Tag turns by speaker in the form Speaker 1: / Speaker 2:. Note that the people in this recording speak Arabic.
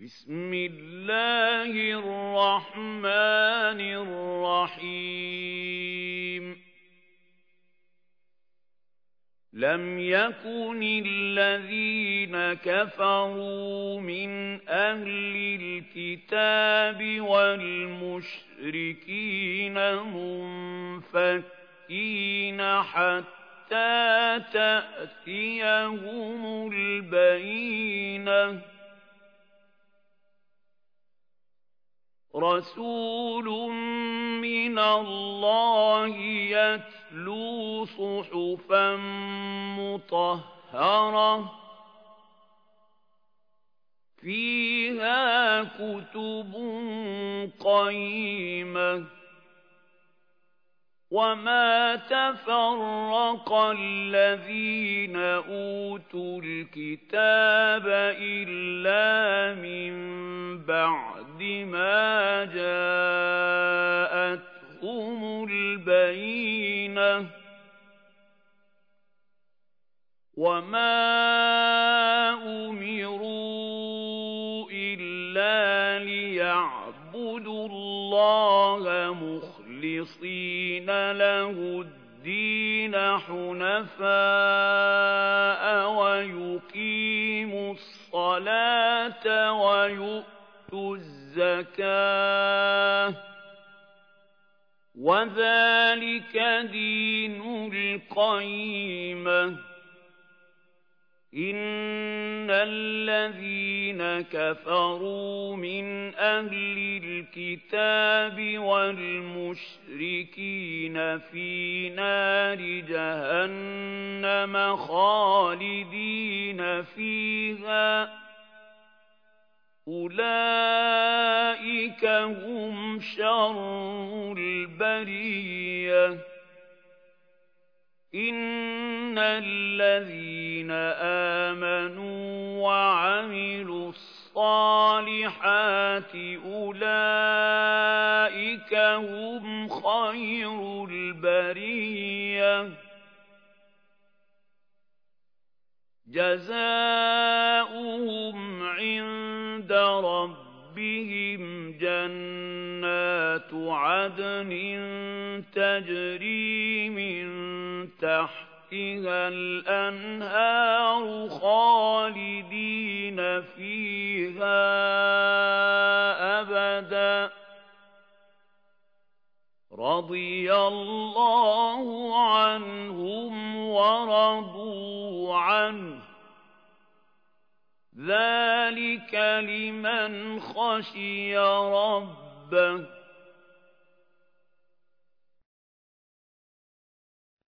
Speaker 1: بسم الله الرحمن الرحيم لم يكن الذين كفروا من أهل الكتاب والمشركين منفكين حتى تأتيهم البينة رسول من الله يتلو صحفا مطهرة فيها كتب قيمة وما تفرق الذين أوتوا الكتاب إلا من بعد ما جاءتهم البينة وما أمروا إلا ليعبدوا الله مخلصين له الدين حنفاء ويقيموا الصلاة ويؤتوا الزكاة وذلك دين القيمة إن الذين كفروا من أهل الكتاب والمشركين في نار جهنم خالدين فيها أولئك هم شر البرية إن الذين آمنوا وعملوا الصالحات أولئك هم خير البرية جزاؤهم عند ربهم جنات عدن تجري من تحتها الأنهار خالدين فيها أبدا رضي الله عنهم ورضوا عنه ذلك لمن خشي ربه